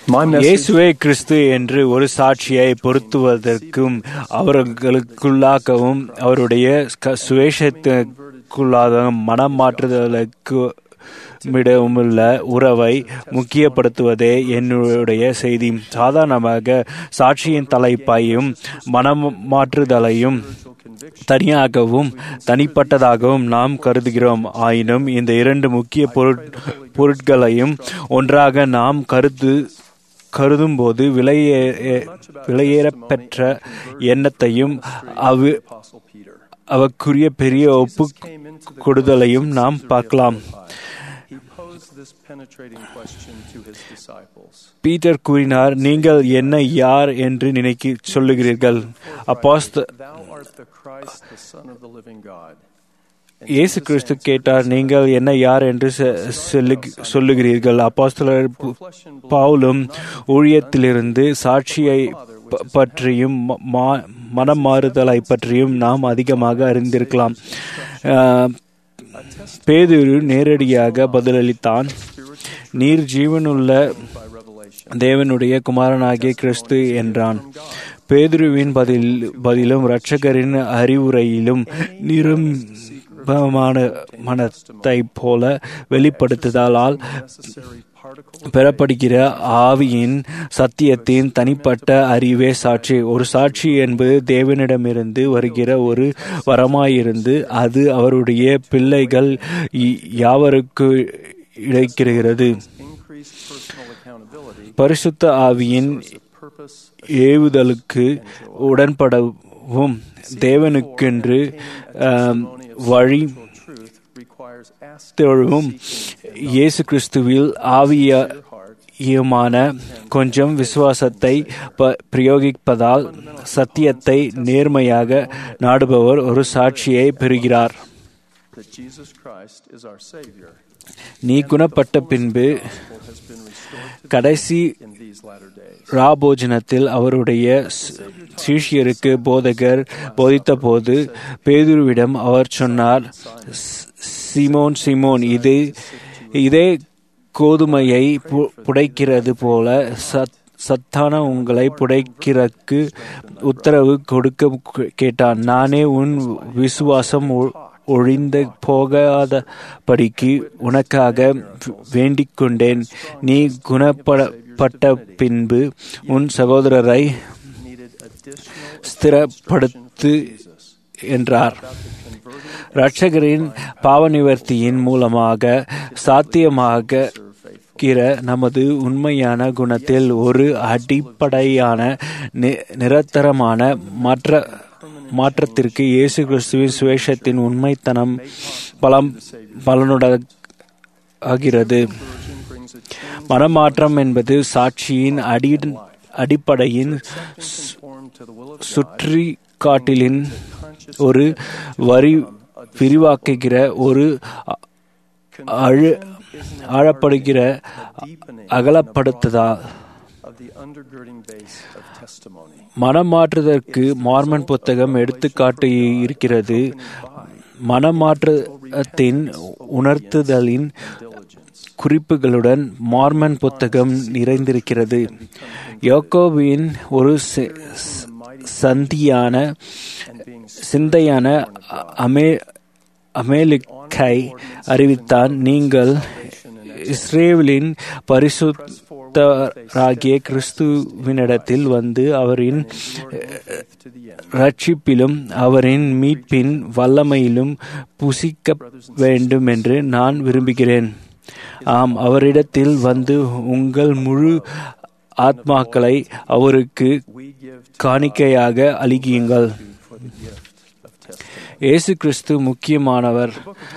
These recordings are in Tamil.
My message இயேசுவே கிறிஸ்து என்று ஒரு சாட்சியை பொருத்துவதற்கும் அவர்களுக்குள்ளாகவும் அவருடைய சுவேஷத்துக்குள்ளாகவும் மனம் மாற்றுதலுக்கு மிடமுள்ள உறவை முக்கியப்படுத்துவதே என்னுடைய செய்தி. சாதாரணமாக சாட்சியின் தலைப்பையும் மனமாற்றுதலையும் தனியாகவும் தனிப்பட்டதாகவும் நாம் கருதுகிறோம். ஆயினும் இந்த இரண்டு முக்கிய பொருட்களையும் ஒன்றாக நாம் கருதும்போது விலையேறப்பெற்ற எண்ணத்தையும் அவக்குரிய பெரிய ஒப்பு கொடுதலையும் நாம் பார்க்கலாம். பீட்டர் கூறினார், நீங்கள் என்னை யார் என்று சொல்லுகிறீர்கள்? இயேசு கிறிஸ்து கேட்டார், நீங்கள் என்ன யார் என்று சொல்லுகிறீர்கள்? அப்போஸ்தலர் பவுலும் ஊழியத்திலிருந்து சாட்சியை பற்றியும் மனமாறுதலை பற்றியும் நாம் அதிகமாக அறிந்திருக்கலாம். பேதுரு நேரடியாக பதிலளித்தான், நீர் ஜீவனுள்ள தேவனுடைய குமாரனாகிய கிறிஸ்து என்றான். பேதுருவின் பதிலும் இரட்சகரின் அறிவுரையிலும் நிரம்பமான மனத்தை போல வெளிப்படுத்துதலால் பெறப்படுகிற ஆவியின் சத்தியத்தின் தனிப்பட்ட அறிவே சாட்சி. ஒரு சாட்சி என்பது தேவனிடமிருந்து வருகிற ஒரு வரமாயிருந்து அது அவருடைய பிள்ளைகள் யாவருக்கு இழைக்கிறது. பரிசுத்த ஆவியின் ஏவுதலுக்கு உடன்படவும் தேவனுக்கென்று வழி தொழுவும் இயேசு கிறிஸ்துவில் ஆவியமான கொஞ்சம் விசுவாசத்தை பிரயோகிப்பதால் சத்தியத்தை நேர்மையாக நாடுபவர் ஒரு சாட்சியை பெறுகிறார். நீ குணப்பட்ட பின்பு கடைசி ராபோஜனத்தில் அவருடைய சீஷியருக்கு போதகர் போதித்த போது பேதுருவிடம் அவர் சொன்னார், சீமோன் சீமோன், இதே கோதுமையை புடைக்கிறது போல சத்தான உங்களை புடைக்கிறக்கு உத்தரவு கொடுக்க கேட்டான். நானே உன் விசுவாசம் ஒழிந்த போகாதபடிக்கு உனக்காக வேண்டிக் கொண்டேன். நீ குணப்பட்ட பின்பு உன் சகோதரரை ஸ்திரப்படுத்து என்றார். இரட்சகரின் பாவ நிவர்த்தியின் மூலமாக சாத்தியமாகிற நமது உண்மையான குணத்தில் ஒரு அடிப்படையான நிரந்தரமான மாற்றத்திற்கு இயேசு கிறிஸ்துவின் சுவிசேஷத்தின் உண்மைத்தனம் பலனுடாகிறது. மனமாற்றம் என்பது சாட்சியின் அடிப்படையின் சுற்றி காட்டிலின் ஒரு விரிவாக்குகிற ஒரு ஆழப்படுகிற அகலப்படுத்துதல். மனமாற்றுதற்கு மார்மன் புத்தகம் எடுத்துக்காட்டு இருக்கிறது. மனமாற்றத்தின் உணர்த்துதலின் குறிப்புகளுடன் மார்மன் புத்தகம் நிறைந்திருக்கிறது. யாக்கோபின் ஒரு சிந்தையான அமேலிக்கை அறிவித்தான், நீங்கள் இஸ்ரேலின் பரிசுத்தராகிய கிறிஸ்துவினிடத்தில் வந்து அவரின் ரட்சிப்பிலும் அவரின் மீட்பின் வல்லமையிலும் புசிக்க வேண்டும் என்று நான் விரும்புகிறேன். ஆம், அவரிடத்தில் வந்து உங்கள் முழு ஆத்மாக்களை அவருக்கு காணிக்கையாக அளியுங்கள். இயேசு கிறிஸ்து முக்கியமானவர்,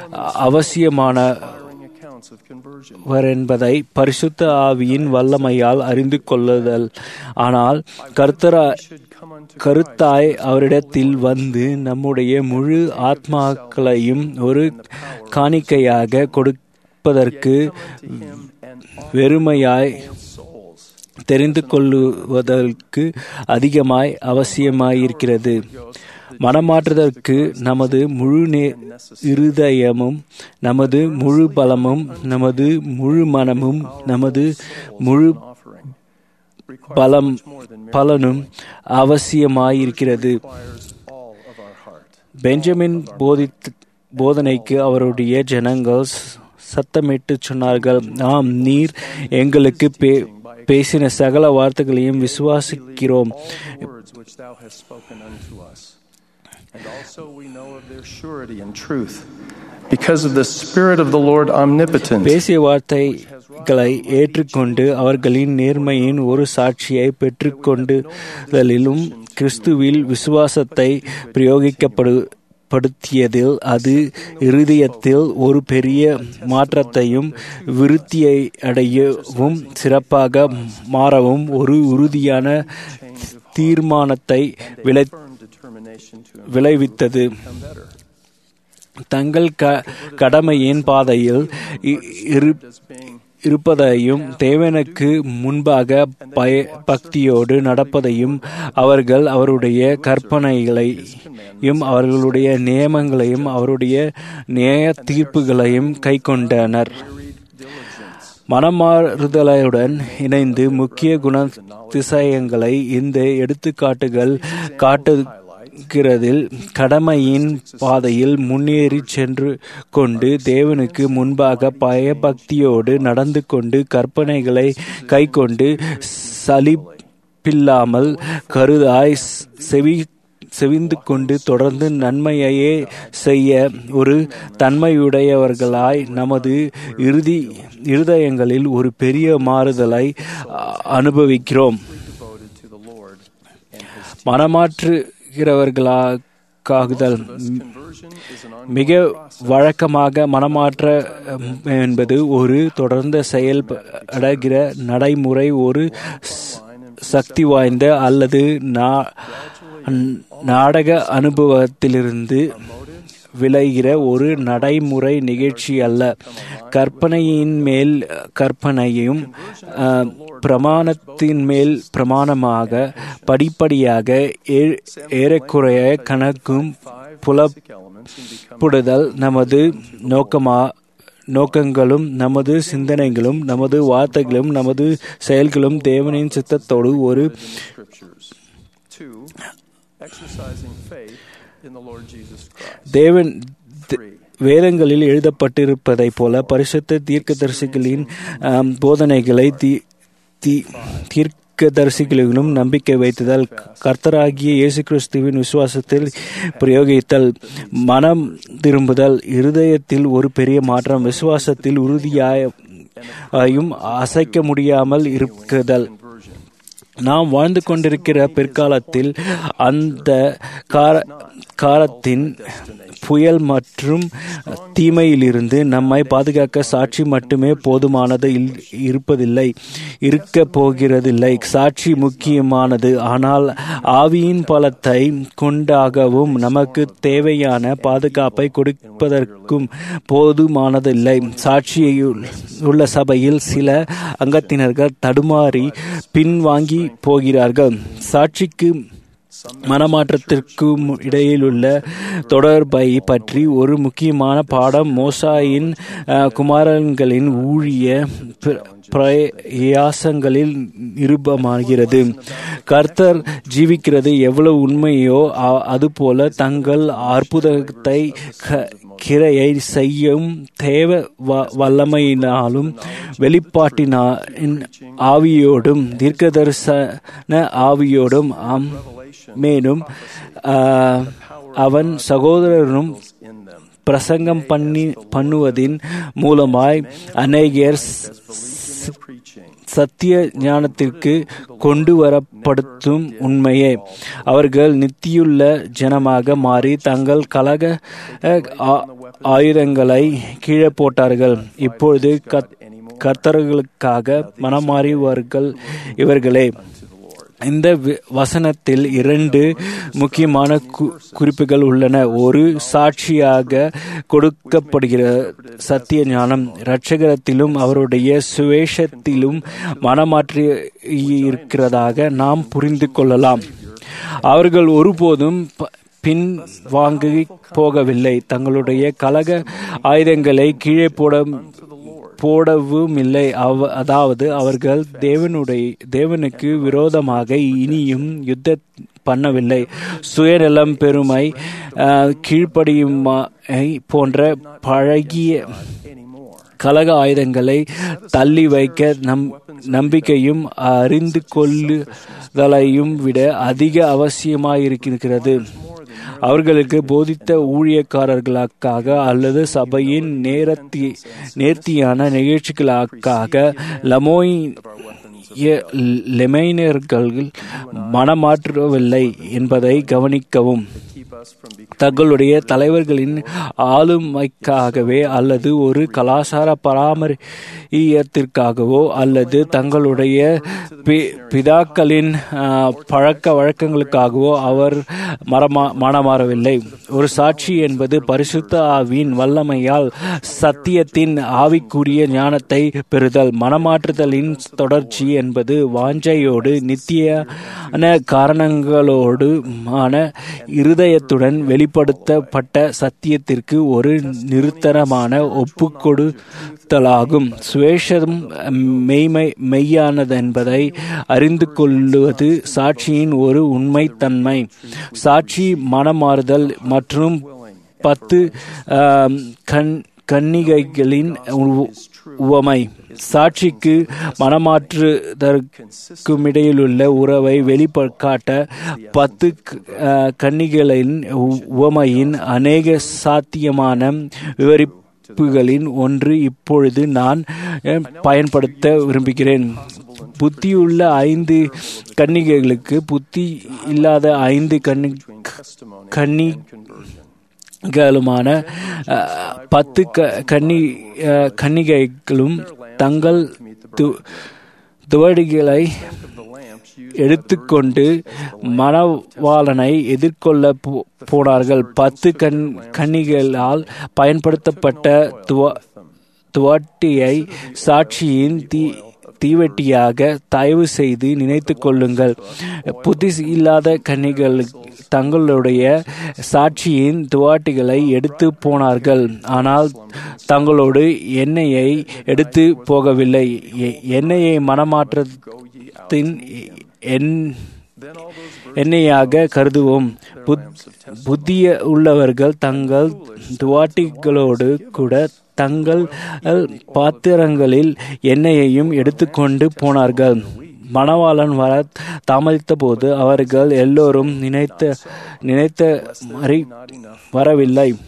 அவசியமானவர் என்பதை பரிசுத்த ஆவியின் வல்லமையால் அறிந்து கொள்ளுதல். ஆனால் கருத்தாய் அவரிடத்தில் வந்து நம்முடைய முழு ஆத்மாக்களையும் ஒரு காணிக்கையாக கொடுப்பதற்கு வெறுமையாய் தெரிந்து கொள்ளுவதற்கு அதிகமாய் அவசியமாயிருக்கிறது. மனமாற்றுதற்கு நமது முழு இருதயமும், நமது முழு பலமும், நமது முழு மனமும், நமது முழு பலனும் அவசியமாயிருக்கிறது. பெஞ்சமின் போதனைக்கு அவருடைய ஜனங்கள் சத்தமிட்டு சொன்னார்கள், ஆம், நீர் எங்களுக்கு பேசின சகல வார்த்தைகளையும் விசுவாசிக்கிறோம். And also we know of their surety and truth because of the Spirit of the Lord omnipotent. பேசிய வார்த்தைகளை ஏற்றுக்கொண்டு அவர்களின் நேர்மையின் ஒரு சாட்சியை பெற்றுக்கொண்டதிலும் கிறிஸ்துவில் விசுவாசத்தை பிரயோகிக்கப்படுத்தியதில் அது இருதயத்தில் ஒரு பெரிய மாற்றத்தையும் விருத்தியை அடையவும் சிறப்பாக மாறவும் ஒரு உறுதியான தீர்மானத்தை விளைவித்தது. தங்கள் கடமையின் பாதையில் இருப்பதையும் தேவனுக்கு முன்பாக பக்தியோடு நடப்பதையும் அவர்கள் அவருடைய கற்பனைகளையும் அவர்களுடைய நியமங்களையும் அவருடைய நியாய தீர்ப்புகளையும் கைக்கொண்டனர். மனமாறுதலுடன் இணைந்து முக்கிய குணாதிசயங்களை இந்த எடுத்துக்காட்டுகள் காட்டுகிறதில் கடமையின் பாதையில் முன்னேறி சென்று கொண்டு தேவனுக்கு முன்பாக பயபக்தியோடு நடந்து கொண்டு கற்பனைகளை கைக்கொண்டு சலிப்பில்லாமல் கருதாய் செவிந்து கொண்டு தொடர்ந்து நன்மையையே செய்ய ஒரு தன்மையுடையவர்களாய் நமது இருதயங்களில் ஒரு பெரிய மாறுதலை அனுபவிக்கிறோம். மனமாற்றுகிறவர்களாகுதல் மிக வழக்கமாக மனமாற்ற என்பது ஒரு தொடர்ந்து செயல்படுகிற நடைமுறை, ஒரு சக்தி வாய்ந்த அல்லது நாடக அனுபவத்திலிருந்து விளைகிற ஒரு நடைமுறை நிகழ்ச்சி அல்ல. கற்பனையின் மேல் கற்பனையும் பிரமாணத்தின் மேல் பிரமாணமாக படிப்படியாக ஏறக்குறைய கணக்கும் புலப்படுதல் நமது நோக்கங்களும் நமது சிந்தனைகளும் நமது வார்த்தைகளும் நமது செயல்களும் தேவனின் சித்தத்தோடு ஒரு வேதங்களில் எழுதப்பட்டிருப்பதைப் போல பரிசுத்த தீர்க்கதரிசிகளின் போதனைகளை தீர்க்கதரிசிகளிலும் நம்பிக்கை வைத்தல், கர்த்தராகிய இயேசு கிறிஸ்துவின் விசுவாசத்தில் பிரயோகித்தல், மனம் திரும்புதல், இருதயத்தில் ஒரு பெரிய மாற்றம், விசுவாசத்தில் உறுதியாயும் அசைக்க முடியாமல் இருக்குதல். நாம் வாழ்ந்து கொண்டிருக்கிற பிற்காலத்தில் அந்த காலத்தின் புயல் மற்றும் தீமையிலிருந்து நம்மை பாதுகாக்க சாட்சி மட்டுமே போதுமானது இருக்க போகிறதில்லை. சாட்சி முக்கியமானது, ஆனால் ஆவியின் பலத்தை கொண்டாகவும் நமக்கு தேவையான பாதுகாப்பை கொடுப்பதற்கும் போதுமானதில்லை. சாட்சியில் உள்ள சபையில் சில அங்கத்தினர்கள் தடுமாறி பின்வாங்கி போகிறார்கள். சாட்சிக்கு மனமாற்றத்திற்கும் இடையிலுள்ள தொடர்பை பற்றி ஒரு முக்கியமான பாடம் மோசேயின் குமாரர்களின் ஊழிய பிரயாசங்களில் நிரூபமாகிறது. கர்த்தர் ஜீவிக்கிறது எவ்வளவு உண்மையோ அதுபோல தங்கள் அற்புதத்தை கிரையை செய்யும் தேவ வல்லமையினாலும் வெளிப்பாட்டின் ஆவியோடும் தீர்க்கதரிசன ஆவியோடும் மேலும் அவன் சகோதரனும் பிரசங்கம் பண்ணுவதின் மூலமாய் அநேகர் சத்திய ஞானத்திற்கு கொண்டு வரப்படுத்தும் உண்மையே. அவர்கள் நித்தியுள்ள ஜனமாக மாறி தங்கள் கலக ஆயுதங்களை கீழே போட்டார்கள். இப்பொழுது கர்த்தர்களுக்காக மனமாறியவர்கள் இவர்களே. இந்த வசனத்தில் 2 முக்கியமான குறிப்புகள் உள்ளன. ஒரு, சாட்சியாக கொடுக்கப்படுகிற சத்திய ஞானம் இரட்சகத்திலும் அவருடைய சுவேஷத்திலும் மனமாற்றியிருக்கிறதாக நாம் புரிந்து கொள்ளலாம். அவர்கள் ஒருபோதும் பின் வாங்கி போகவில்லை. தங்களுடைய கலக ஆயுதங்களை கீழே போடவும் இல்லை. அதாவது அவர்கள் தேவனுக்கு விரோதமாக இனியும் யுத்தம் பண்ணவில்லை. சுயநலம், பெருமை, கீழ்ப்படியுமை போன்ற பழகிய கலக ஆயுதங்களை தள்ளி வைக்க நம்பிக்கையும் அறிந்து கொள்ளுதலையும் விட அதிக அவசியமாயிருக்கிறது. அவர்களுக்கு போதித்த ஊழியக்காரர்களுக்காக அல்லது சபையின் நேர்த்தியான நிகழ்ச்சிகளுக்காக லெமைனர்கள் மனமாற்றவில்லை என்பதை கவனிக்கவும். தங்களுடைய தலைவர்களின் ஆளுமைக்காகவே அல்லது ஒரு கலாச்சார பராமரியத்திற்காகவோ அல்லது தங்களுடைய பிதாக்களின் பழக்க வழக்கங்களுக்காகவோ அவர் மனமாறவில்லை. ஒரு சாட்சி என்பது பரிசுத்த ஆவியின் வல்லமையால் சத்தியத்தின் ஆவிக்குரிய ஞானத்தை பெறுதல். மனமாற்றுதலின் தொடர்ச்சி என்பது வாஞ்சையோடு நித்தியான காரணங்களோடுமான இருதயத்துடன் வெளிப்படுத்தப்பட்ட சத்தியத்திற்கு ஒரு நிறுத்தனமான ஒப்புக்கொடுத்தலாகும். சுவேஷம் மெய்யானதென்பதை அறிந்து கொள்வது சாட்சியின் ஒரு உண்மைத்தன்மை. சாட்சி மனமாறுதல் மற்றும் 10 கன்னிகைகளின் உவமை. சாட்சிக்கு மனமாற்றுதற்குமிடையிலுள்ள உறவை வெளிக்காட்ட 10 கன்னிகைகளின் உவமையின் அநேக சாத்தியமான விவரிப்புகளின் ஒன்று இப்பொழுது நான் பயன்படுத்த விரும்புகிறேன். புத்தியுள்ள 5 கன்னிகைகளுக்கு புத்தி இல்லாத 5 கன்னிகளுமான 10 கன்னிகைகளும் தங்கள் துவடிகளை எடுத்துக்கொண்டு மணவாளனை எதிர்கொள்ள போனார்கள். 10 கன்னிகளால் பயன்படுத்தப்பட்ட துவட்டியை சாட்சியின் தீவெட்டியாக தயவு செய்து நினைத்து கொள்ளுங்கள். புத்தி இல்லாத கன்னிகள் தங்களுடைய சாட்சியின் துவாட்டிகளை எடுத்து போனார்கள், ஆனால் தங்களோடு எண்ணெயை எடுத்து போகவில்லை. எண்ணெயை மனமாற்றத்தின் எண்ணெயாக கருதுவோம். புத்திய உள்ளவர்கள் தங்கள் துவாட்டிகளோடு கூட தங்கள் பாத்திரங்களில் எண்ணெயையும் எடுத்துக்கொண்டு போனார்கள். மணவாளன் வர தாமதித்த போது அவர்கள் எல்லோரும் நினைத்த வரவில்லை.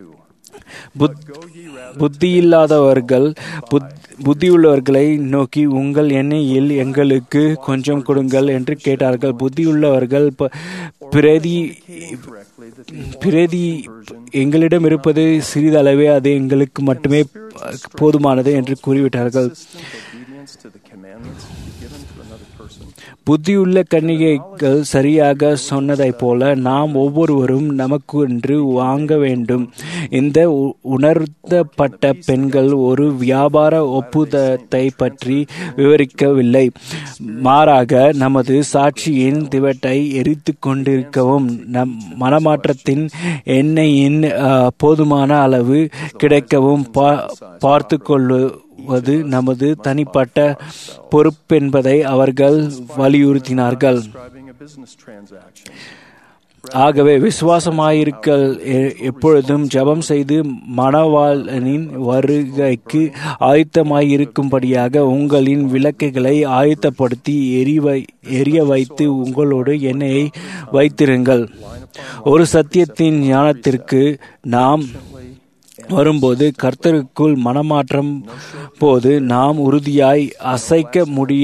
புத்தியில்லாதவர்கள் புத்தியுள்ளவர்களை நோக்கி, உங்கள் எண்ணெயில் எங்களுக்கு கொஞ்சம் கொடுங்கள் என்று கேட்டார்கள். புத்தியுள்ளவர்கள் பிரதி எங்களிடம் இருப்பது சிறிதளவே, அது எங்களுக்கு மட்டுமே போதுமானது என்று கூறிவிட்டார்கள். புத்தியுள்ள கன்னிகைகள் சரியாக சொன்னதைப் போல நாம் ஒவ்வொருவரும் நமக்கு என்று வாங்க வேண்டும். இந்த உணர்த்தப்பட்ட பெண்கள் ஒரு வியாபார ஒப்புதத்தை பற்றி விவரிக்கவில்லை, மாறாக நமது சாட்சியின் திவட்டை எரித்து கொண்டிருக்கவும் மனமாற்றத்தின் எண்ணெயின் போதுமான அளவு கிடைக்கவும் பார்த்து கொள்வது நமது தனிப்பட்ட பொறுப்பென்பதை அவர்கள் வலியுறுத்தினார்கள். ஆகவே விசுவாசமாயிருக்கல், எப்பொழுதும் ஜெபம் செய்து மணவாளனின் வருகைக்கு ஆயத்தமாயிருக்கும்படியாக உங்களின் விளக்குகளை ஆயத்தப்படுத்தி எரிய வைத்து உங்களோடு எண்ணெயை வைத்திருங்கள். ஒரு சத்தியத்தின் ஞானத்திற்கு நாம் வரும்போது கர்த்தருக்குள் மனமாற்றம் போது நாம் உறுதியாய் அசைக்க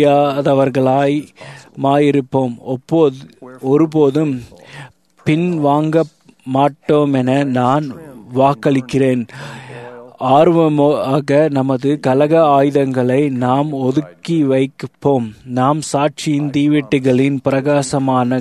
முடியாதவர்களாயிருப்போம். ஒருபோதும் பின்வாங்க மாட்டோமென நான் வாக்களிக்கிறேன். ஆர்வமாக நமது கலக ஆயுதங்களை நாம் ஒதுக்கி வைப்போம். நாம் சாட்சியின் தீவெட்டிகளின் பிரகாசமான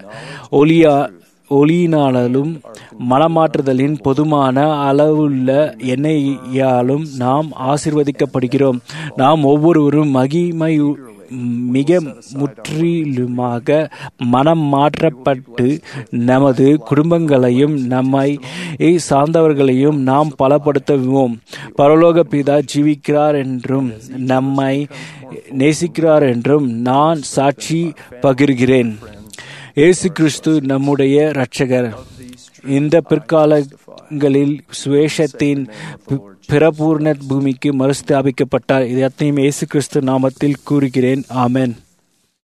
ஒளியினாலும் மனமாற்றுதலின் பொதுமான அளவுள்ள எண்ணெயாலும் நாம் ஆசீர்வதிக்கப்படுகிறோம். நாம் ஒவ்வொருவரும் மிக முற்றிலுமாக மனம் மாற்றப்பட்டு நமது குடும்பங்களையும் நம்மை சார்ந்தவர்களையும் நாம் பலப்படுத்துவோம். பரலோக பிதா ஜீவிக்கிறார் என்றும் நம்மை நேசிக்கிறார் என்றும் நான் சாட்சி பகிர்கிறேன். இயேசு கிறிஸ்து நம்முடைய இரட்சகர். இந்த பிற்காலங்களில் சுவேஷத்தின் பிரபூர்ண பூமிக்கு மறுஸ்தாபிக்கப்பட்டார். இது அத்தனையும் இயேசு கிறிஸ்து நாமத்தில் கூறுகிறேன். ஆமென்.